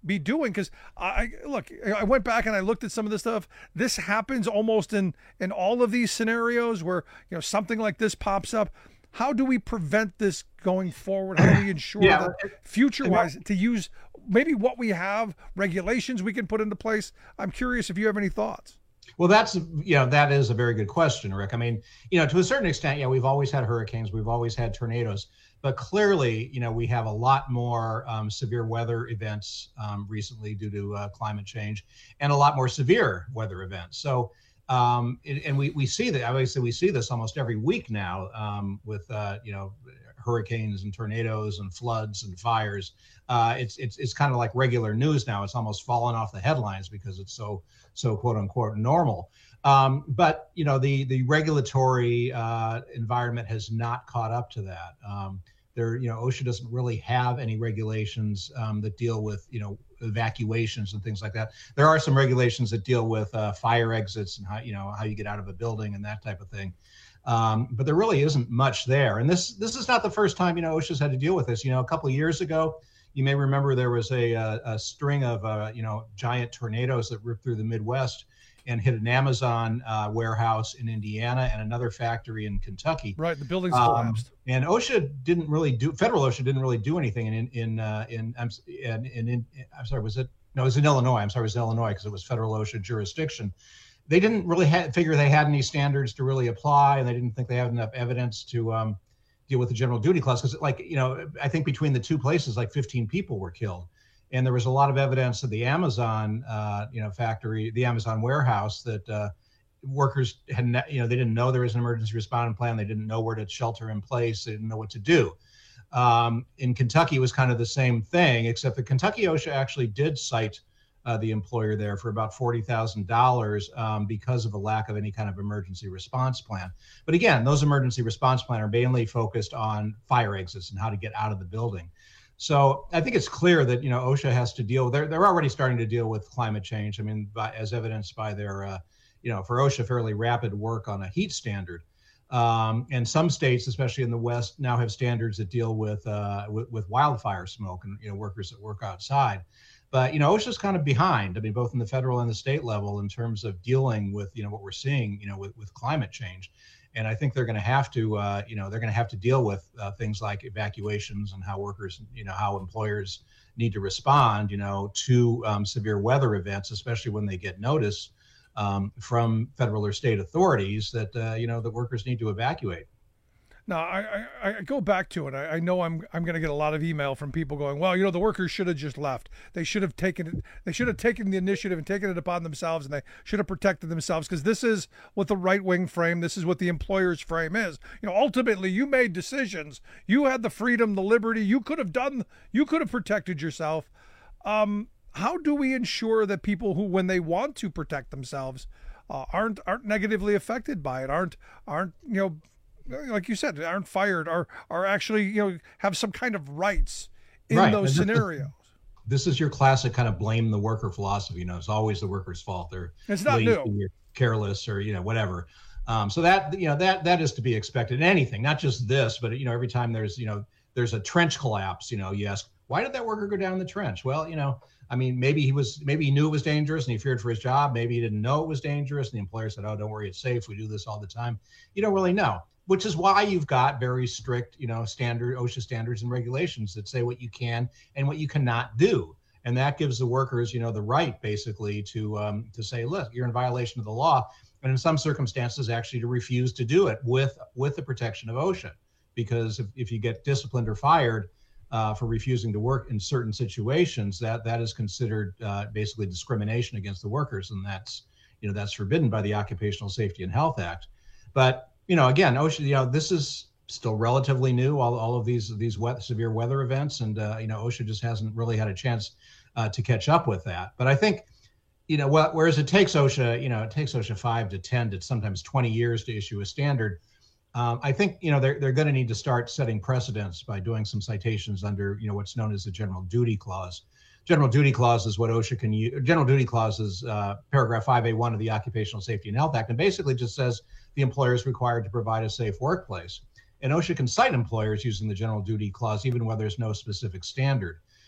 be doing? Because I look, I went back and I looked at some of this stuff. This happens almost in in all of these scenarios where, you know, something like this pops up. How do we prevent this going forward? How do we ensure yeah, that future-wise to use maybe what we have, regulations we can put into place? I'm curious if you have any thoughts. Well, that's, you know, that is a very good question, Rick. I mean, you know, to a certain extent, yeah, we've always had hurricanes, we've always had tornadoes, but clearly, you know, we have a lot more um, severe weather events um, recently due to uh, climate change, and a lot more severe weather events. So, um, and, and we, we see that, obviously we see this almost every week now um, with, uh, you know, hurricanes and tornadoes and floods and fires. Uh, it's, it's, it's kind of like regular news now. It's almost fallen off the headlines because it's so, so quote unquote normal. Um, but, you know, the, the regulatory uh, environment has not caught up to that. Um, there, you know, OSHA doesn't really have any regulations um, that deal with, you know, evacuations and things like that. There are some regulations that deal with uh, fire exits and how, you know, how you get out of a building and that type of thing. Um, but there really isn't much there. And this, this is not the first time, you know, OSHA's had to deal with this. You know, a couple of years ago, you may remember there was a, a, a string of, uh, you know, giant tornadoes that ripped through the Midwest and hit an Amazon uh, warehouse in Indiana and another factory in Kentucky. Right, the buildings um, collapsed. And OSHA didn't really do, federal OSHA didn't really do anything in in uh, in, in, in, in I'm sorry, was it? No, it was in Illinois. I'm sorry, it was Illinois because it was federal OSHA jurisdiction. They didn't really ha- figure they had any standards to really apply, and they didn't think they had enough evidence to um, deal with the general duty clause. Because, like, you know, I think between the two places, like fifteen people were killed. And there was a lot of evidence that the Amazon, uh, you know, factory, the Amazon warehouse, that uh, workers had, ne- you know, they didn't know there was an emergency responding plan. They didn't know where to shelter in place. They didn't know what to do. Um, in Kentucky, it was kind of the same thing, except that Kentucky OSHA actually did cite uh, the employer there for about forty thousand dollars um, because of a lack of any kind of emergency response plan. But again, those emergency response plans are mainly focused on fire exits and how to get out of the building. So I think it's clear that, you know, OSHA has to deal, they're, they're already starting to deal with climate change. I mean, by, as evidenced by their, uh, you know, for OSHA, fairly rapid work on a heat standard. Um, and some states, especially in the West, now have standards that deal with, uh, with, with wildfire smoke and, you know, workers that work outside. But, you know, OSHA's kind of behind, I mean, both in the federal and the state level in terms of dealing with, you know, what we're seeing, you know, with, with climate change. And I think they're going to have to, uh, you know, they're going to have to deal with uh, things like evacuations and how workers, you know, how employers need to respond, you know, to um, severe weather events, especially when they get notice um, from federal or state authorities that, uh, you know, the workers need to evacuate. Now, I, I, I go back to it. I, I know I'm I'm going to get a lot of email from people going, well, you know, the workers should have just left. They should have taken it. They should have taken the initiative and taken it upon themselves, and they should have protected themselves, because this is what the right wing frame, this is what the employer's frame is. You know, ultimately, you made decisions. You had the freedom, the liberty. You could have done. You could have protected yourself. Um, how do we ensure that people who, when they want to protect themselves, uh, aren't aren't negatively affected by it? Aren't aren't you know? Like you said, aren't fired, are are actually, you know, have some kind of rights in right. those this scenarios. Is, this is your classic kind of blame the worker philosophy. You know, it's always the worker's fault. They're it's not lazy, new. Or careless, or, you know, whatever. Um, so that, you know, that that is to be expected in anything, not just this, but, you know, every time there's, you know, there's a trench collapse, you know, you ask, why did that worker go down the trench? Well, you know, I mean, maybe he was, maybe he knew it was dangerous and he feared for his job. Maybe he didn't know it was dangerous, and the employer said, oh, don't worry, it's safe. We do this all the time. You don't really know. Which is why you've got very strict, you know, standard OSHA standards and regulations that say what you can and what you cannot do. And that gives the workers, you know, the right basically to um, to say, look, you're in violation of the law. And in some circumstances, actually to refuse to do it with with the protection of OSHA. Because if, if you get disciplined or fired uh, for refusing to work in certain situations, that that is considered uh, basically discrimination against the workers. And that's, you know, that's forbidden by the Occupational Safety and Health Act. But you know, again, OSHA, you know, this is still relatively new, all, all of these these wet, severe weather events. And, uh, you know, OSHA just hasn't really had a chance uh, to catch up with that. But I think, you know, well, whereas it takes OSHA, you know, it takes OSHA five to ten to sometimes twenty years to issue a standard. Um, I think, you know, they're, they're going to need to start setting precedents by doing some citations under, you know, what's known as the General Duty Clause. General Duty Clause is what OSHA can use. General Duty Clause is uh, paragraph five A one of the Occupational Safety and Health Act, and basically just says the employer is required to provide a safe workplace. And OSHA can cite employers using the General Duty Clause even where there's no specific standard.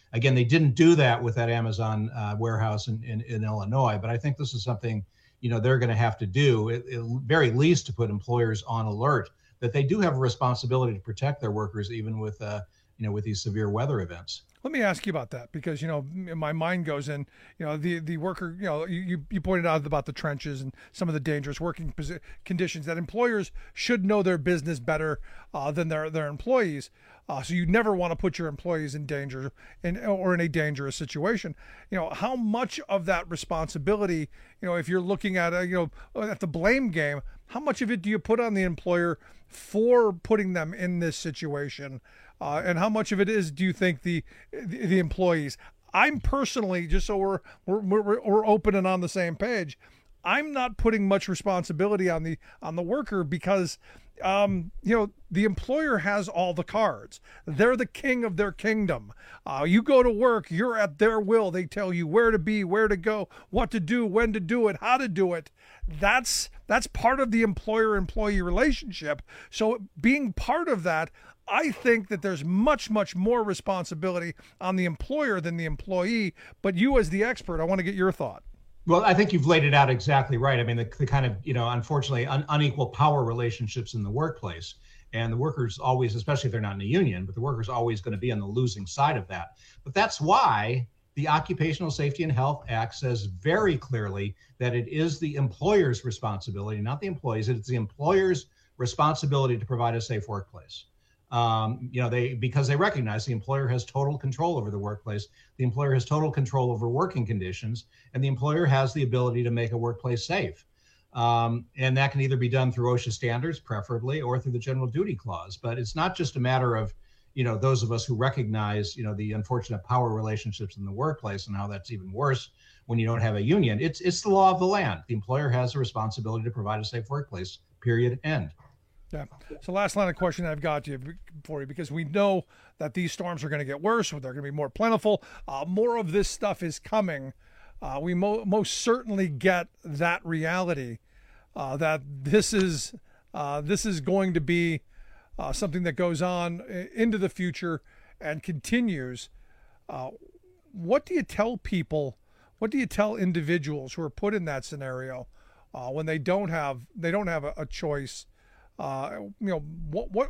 Again, they didn't do that with that Amazon uh, warehouse in, in, in Illinois, but I think this is something, you know, they're going to have to do, at, at very least to put employers on alert that they do have a responsibility to protect their workers, even with, uh, you know, with these severe weather events. Let me ask you about that, because, you know, my mind goes in, you know, the, the worker, you know, you, you pointed out about the trenches and some of the dangerous working posi- conditions that employers should know their business better uh, than their, their employees. Uh, so you never want to put your employees in danger in, or in a dangerous situation. You know, how much of that responsibility, you know, if you're looking at, a, you know, at the blame game, how much of it do you put on the employer for putting them in this situation? Uh, and how much of it is, do you think, the the, the employees? I'm personally, just so we're, we're we're we're open and on the same page, I'm not putting much responsibility on the on the worker, because um, you know, the employer has all the cards. They're the king of their kingdom. Uh, you go to work, you're at their will. They tell you where to be, where to go, what to do, when to do it, how to do it. That's that's part of the employer-employee relationship. So being part of that, I think that there's much, much more responsibility on the employer than the employee. But you, as the expert, I want to get your thought. Well, I think you've laid it out exactly right. I mean, the, the kind of, you know, unfortunately, un, unequal power relationships in the workplace, and the workers always, especially if they're not in a union, but the workers always going to be on the losing side of that. But that's why the Occupational Safety and Health Act says very clearly that it is the employer's responsibility, not the employees. It's the employer's responsibility to provide a safe workplace. Um, you know, they because they recognize the employer has total control over the workplace. The employer has total control over working conditions, and the employer has the ability to make a workplace safe. Um, and that can either be done through OSHA standards, preferably, or through the general duty clause. But it's not just a matter of, you know, those of us who recognize, you know, the unfortunate power relationships in the workplace and how that's even worse when you don't have a union. It's it's the law of the land. The employer has a responsibility to provide a safe workplace, period, end. Yeah. So last line of question I've got to you for you, because we know that these storms are going to get worse, or they're going to be more plentiful. Uh, more of this stuff is coming. Uh, we mo- most certainly get that reality uh, that this is uh, this is going to be uh, something that goes on into the future and continues. Uh, what do you tell people? What do you tell individuals who are put in that scenario uh, when they don't have they don't have a, a choice? Uh, you know, what, what,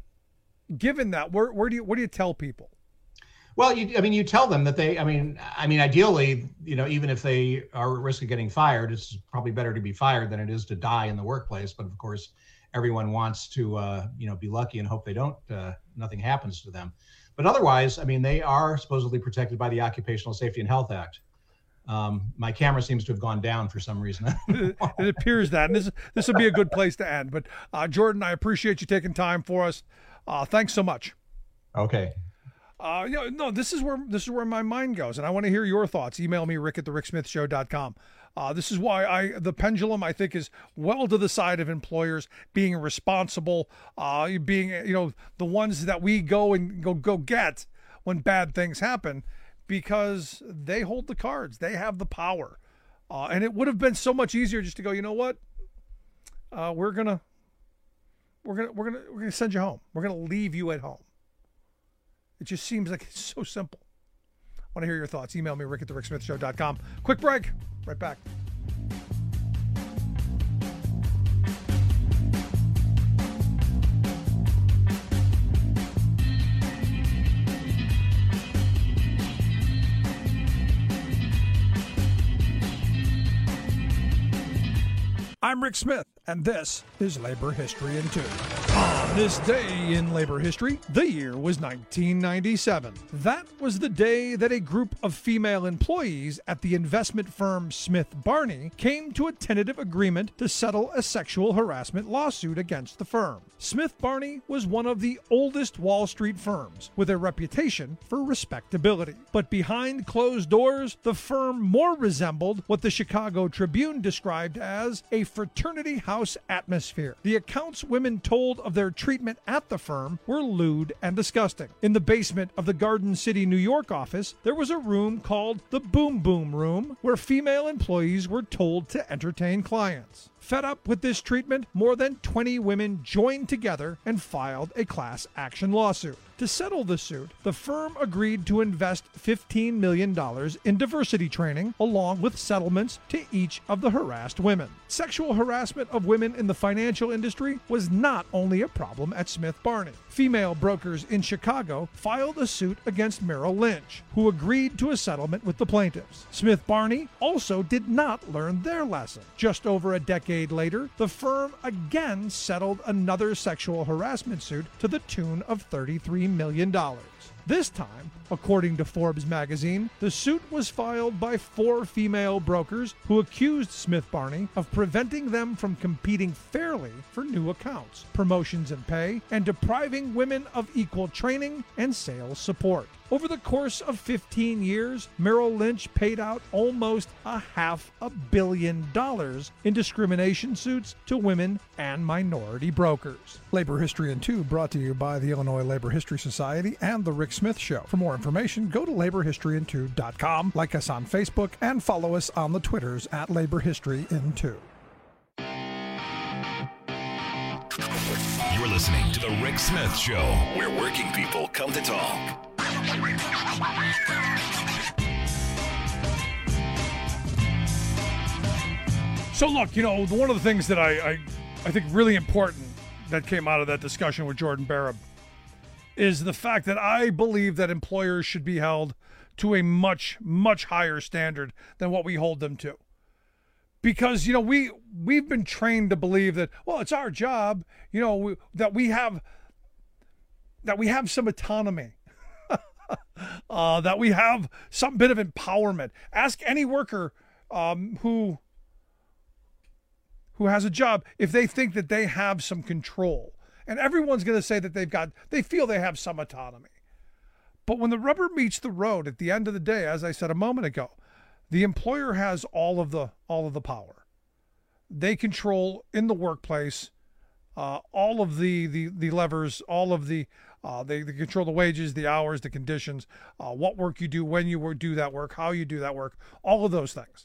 given that, where, where do you, what do you tell people? Well, you, I mean, you tell them that they, I mean, I mean, ideally, you know, even if they are at risk of getting fired, it's probably better to be fired than it is to die in the workplace. But of course, everyone wants to, uh, you know, be lucky and hope they don't, uh, nothing happens to them. But otherwise, I mean, they are supposedly protected by the Occupational Safety and Health Act. Um, my camera seems to have gone down for some reason. It appears that, and this this will be a good place to end. But uh, Jordan, I appreciate you taking time for us. Uh, thanks so much. Okay. Uh, you know, no, this is where this is where my mind goes, and I want to hear your thoughts. Email me, Rick at the rick smith show dot com. Uh, this is why I the pendulum, I think, is well to the side of employers being responsible, uh, being, you know, the ones that we go and go go get when bad things happen, because they hold the cards, they have the power, uh, and it would have been so much easier just to go, you know what, uh, we're gonna we're gonna we're gonna we're gonna send you home. We're gonna leave you at home. It just seems like it's so simple. I want to hear your thoughts. Email me, Rick at the rick smith show dot com. Quick break. Right back. I'm Rick Smith, and this is Labor History in Two. On this day in labor history, the year was nineteen ninety-seven. That was the day that a group of female employees at the investment firm Smith Barney came to a tentative agreement to settle a sexual harassment lawsuit against the firm. Smith Barney was one of the oldest Wall Street firms, with a reputation for respectability. But behind closed doors, the firm more resembled what the Chicago Tribune described as a fraternity house atmosphere. The accounts women told of their treatment at the firm were lewd and disgusting. In the basement of the Garden City, New York office, there was a room called the Boom Boom Room, where female employees were told to entertain clients. Fed up with this treatment, more than twenty women joined together and filed a class action lawsuit. To settle the suit, the firm agreed to invest fifteen million dollars in diversity training, along with settlements to each of the harassed women. Sexual harassment of women in the financial industry was not only a problem at Smith Barney. Female brokers in Chicago filed a suit against Merrill Lynch, who agreed to a settlement with the plaintiffs. Smith Barney also did not learn their lesson. Just over a decade later, the firm again settled another sexual harassment suit to the tune of thirty-three million dollars. This time, according to Forbes magazine, the suit was filed by four female brokers who accused Smith Barney of preventing them from competing fairly for new accounts, promotions and pay, and depriving women of equal training and sales support. Over the course of fifteen years, Merrill Lynch paid out almost a half a billion dollars in discrimination suits to women and minority brokers. Labor History in Two brought to you by the Illinois Labor History Society and The Rick Smith Show. For more information, go to labor history in two dot com, like us on Facebook, and follow us on the Twitters at Labor History in Two. You're listening to The Rick Smith Show, where working people come to talk. So look, you know, one of the things that I, I, I think really important that came out of that discussion with Jordan Barab is the fact that I believe that employers should be held to a much, much higher standard than what we hold them to. Because, you know, we, we've been trained to believe that, well, it's our job, you know, we, that we have, that we have some autonomy. uh, that we have some bit of empowerment. Ask any worker um, who who has a job if they think that they have some control. And everyone's going to say that they've got, they feel they have some autonomy. But when the rubber meets the road at the end of the day, as I said a moment ago, the employer has all of the all of the power. They control in the workplace uh, all of the, the the levers, all of the uh, they, they control the wages, the hours, the conditions, uh, what work you do, when you do that work, how you do that work, all of those things.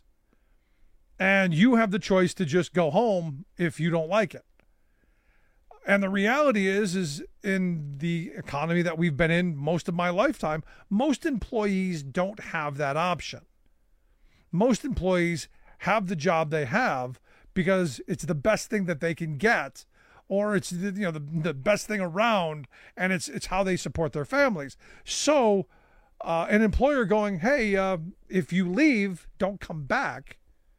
And you have the choice to just go home if you don't like it. And the reality is, is in the economy that we've been in most of my lifetime, most employees don't have that option. Most employees have the job they have because it's the best thing that they can get, or it's the, you know the, the best thing around, and it's it's how they support their families. So uh, an employer going, hey, uh, if you leave, don't come back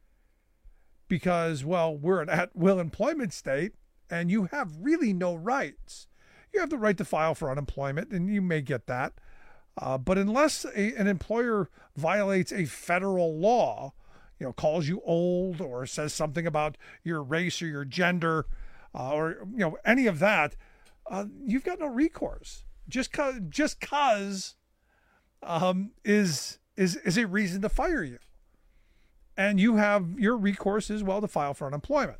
because, well, we're an at-will employment state, and you have really no rights. You have the right to file for unemployment, and you may get that. Uh, but unless a, an employer violates a federal law, you know, calls you old or says something about your race or your gender, uh, or, you know, any of that, uh, you've got no recourse. Just cause, just cause um, is, is, is a reason to fire you. And you have your recourse as well to file for unemployment.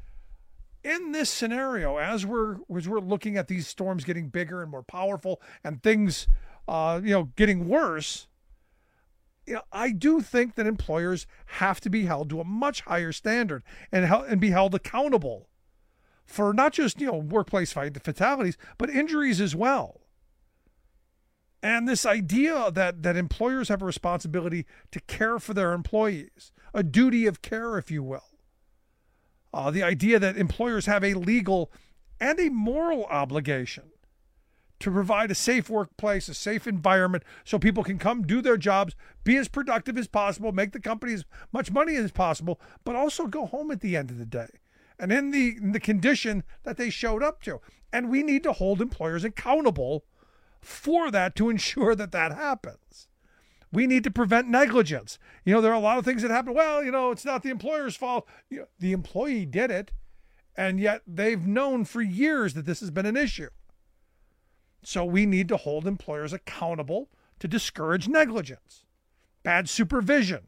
In this scenario, as we're as we're looking at these storms getting bigger and more powerful and things, uh, you know, getting worse, you know, I do think that employers have to be held to a much higher standard and and be held accountable for not just, you know, workplace fatalities, but injuries as well. And this idea that that employers have a responsibility to care for their employees, a duty of care, if you will. Uh, the idea that employers have a legal and a moral obligation to provide a safe workplace, a safe environment, so people can come do their jobs, be as productive as possible, make the company as much money as possible, but also go home at the end of the day and in the, in the condition that they showed up to. And we need to hold employers accountable for that to ensure that that happens. We need to prevent negligence. You know, there are a lot of things that happen. Well, you know, it's not the employer's fault. You know, the employee did it, and yet they've known for years that this has been an issue. So we need to hold employers accountable to discourage negligence, bad supervision.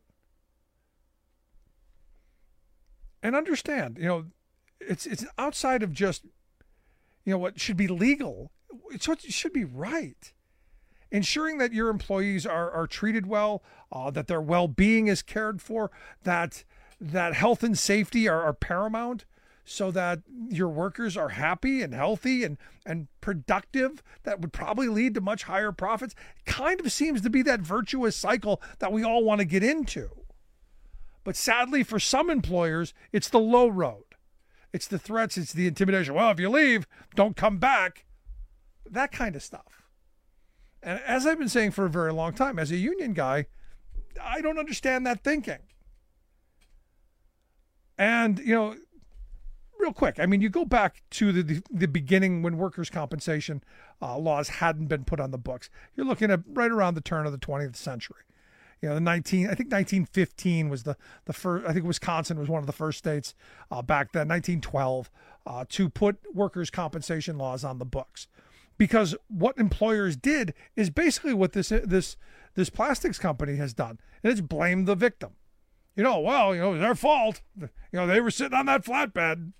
And understand, you know, it's it's outside of just, you know, what should be legal. It's what should be right. Ensuring that your employees are, are treated well, uh, that their well-being is cared for, that that health and safety are, are paramount so that your workers are happy and healthy and, and productive, that would probably lead to much higher profits. Kind of seems to be that virtuous cycle that we all want to get into. But sadly, for some employers, it's the low road. It's the threats, it's the intimidation. Well, if you leave, don't come back. That kind of stuff. And as I've been saying for a very long time, as a union guy, I don't understand that thinking. And, you know, real quick, I mean, you go back to the, the, the beginning when workers' compensation uh, laws hadn't been put on the books. You're looking at right around the turn of the twentieth century. You know, the nineteen, I think nineteen fifteen was the, the first, I think Wisconsin was one of the first states uh, back then, nineteen twelve, uh, to put workers' compensation laws on the books. Because what employers did is basically what this this this plastics company has done, and it's blame the victim. You know, well, you know, it was their fault. You know, they were sitting on that flatbed.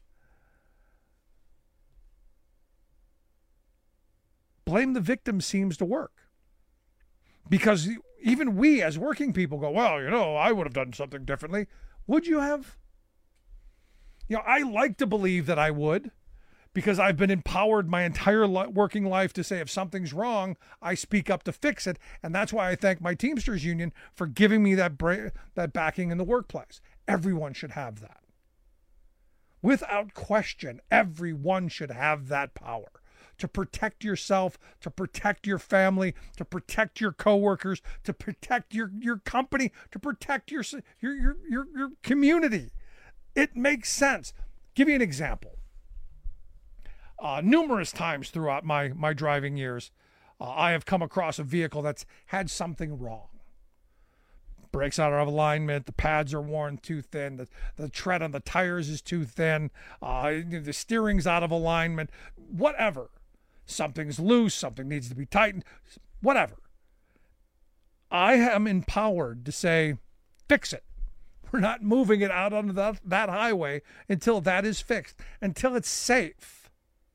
Blame the victim seems to work. Because even we as working people go, well, you know, I would have done something differently. Would you have? You know, I like to believe that I would, because I've been empowered my entire li- working life to say if something's wrong, I speak up to fix it. And that's why I thank my Teamsters union for giving me that bra- that backing in the workplace. Everyone should have that. Without question, everyone should have that power to protect yourself, to protect your family, to protect your coworkers, to protect your, your company, to protect your, your, your, your, your community. It makes sense. Give you an example. Uh, numerous times throughout my, my driving years, uh, I have come across a vehicle that's had something wrong. Brakes out of alignment, the pads are worn too thin, the, the tread on the tires is too thin, uh, the steering's out of alignment, whatever. Something's loose, something needs to be tightened, whatever. I am empowered to say, fix it. We're not moving it out onto that, that highway until that is fixed, until it's safe.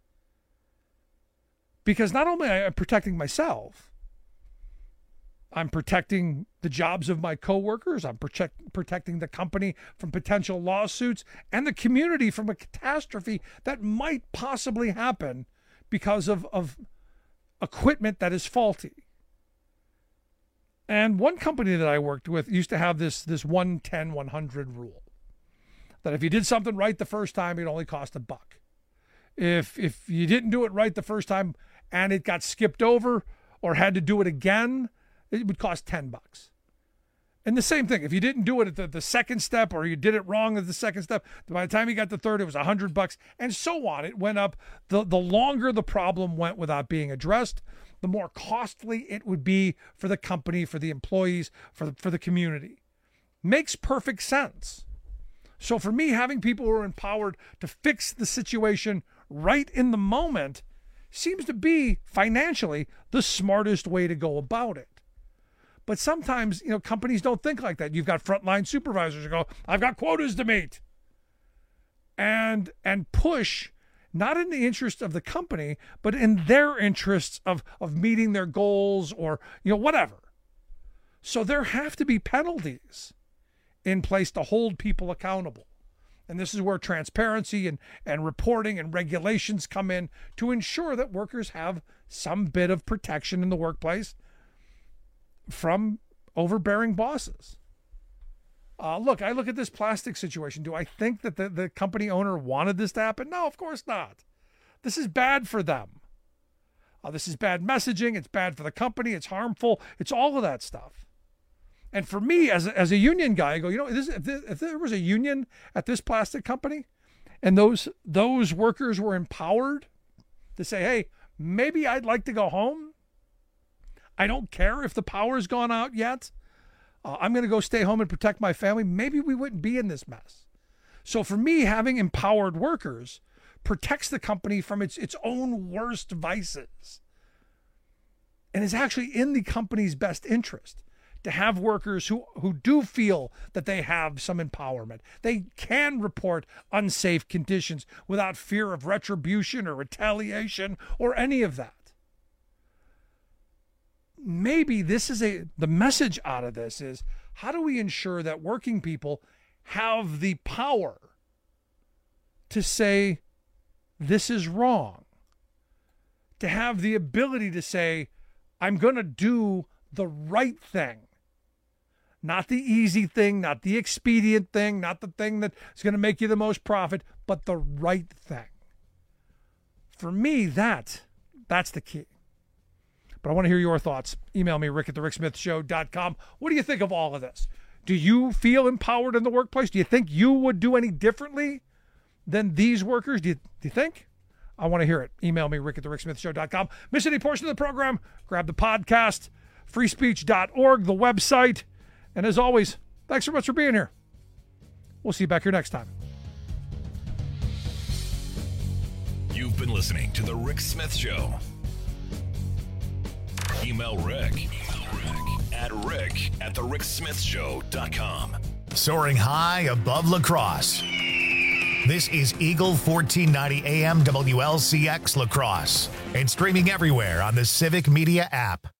Because not only am I protecting myself, I'm protecting the jobs of my coworkers, I'm protect, protecting the company from potential lawsuits, and the community from a catastrophe that might possibly happen because of, of equipment that is faulty. And one company that I worked with used to have this, this one ten one hundred rule, that if you did something right the first time, it only cost a buck. If if you didn't do it right the first time and it got skipped over or had to do it again, it would cost ten bucks. And the same thing, if you didn't do it at the, the second step, or you did it wrong at the second step, by the time you got the third, it was a hundred bucks, and so on. It went up. The, the longer the problem went without being addressed, the more costly it would be for the company, for the employees, for the, for the community. Makes perfect sense. So for me, having people who are empowered to fix the situation right in the moment seems to be financially the smartest way to go about it. But sometimes, you know, companies don't think like that. You've got frontline supervisors who go, I've got quotas to meet. And and push, not in the interest of the company, but in their interests of, of meeting their goals or, you know, whatever. So there have to be penalties in place to hold people accountable. And this is where transparency and, and reporting and regulations come in to ensure that workers have some bit of protection in the workplace from overbearing bosses. Uh, look, I look at this plastic situation. Do I think that the, the company owner wanted this to happen? No, of course not. This is bad for them. Uh, this is bad messaging. It's bad for the company. It's harmful. It's all of that stuff. And for me, as a, as a union guy, I go, you know, this, if, this, if there was a union at this plastic company and those those workers were empowered to say, hey, maybe I'd like to go home. I don't care if the power's gone out yet. Uh, I'm going to go stay home and protect my family. Maybe we wouldn't be in this mess. So for me, having empowered workers protects the company from its, its own worst vices. And is actually in the company's best interest to have workers who, who do feel that they have some empowerment. They can report unsafe conditions without fear of retribution or retaliation or any of that. Maybe this is a, the message out of this is, how do we ensure that working people have the power to say, this is wrong. To have the ability to say, I'm going to do the right thing. Not the easy thing, not the expedient thing, not the thing that's going to make you the most profit, but the right thing. For me, that, that's the key. But I want to hear your thoughts. Email me, rick at the rick smith show dot com. What do you think of all of this? Do you feel empowered in the workplace? Do you think you would do any differently than these workers? Do you, do you think? I want to hear it. Email me, rick at the rick smith show dot com. Miss any portion of the program? Grab the podcast, free speech dot org, the website. And as always, thanks so much for being here. We'll see you back here next time. You've been listening to The Rick Smith Show. Email Rick, Email Rick at rick at the rick smith show dot com. Soaring high above La Crosse. This is Eagle fourteen ninety A M W L C X La Crosse and streaming everywhere on the Civic Media app.